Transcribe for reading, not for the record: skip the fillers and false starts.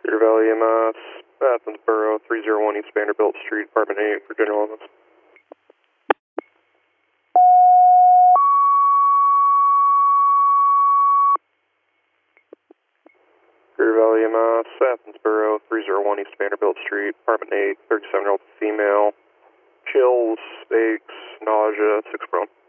Cedar Valley EMS, Athens Borough, 301 East Vanderbilt Street, Apartment 8 for general illness. Cedar Valley EMS, Athens Borough, 301 East Vanderbilt Street, Apartment 8, 37-year-old female, chills, aches, nausea, 6 prone.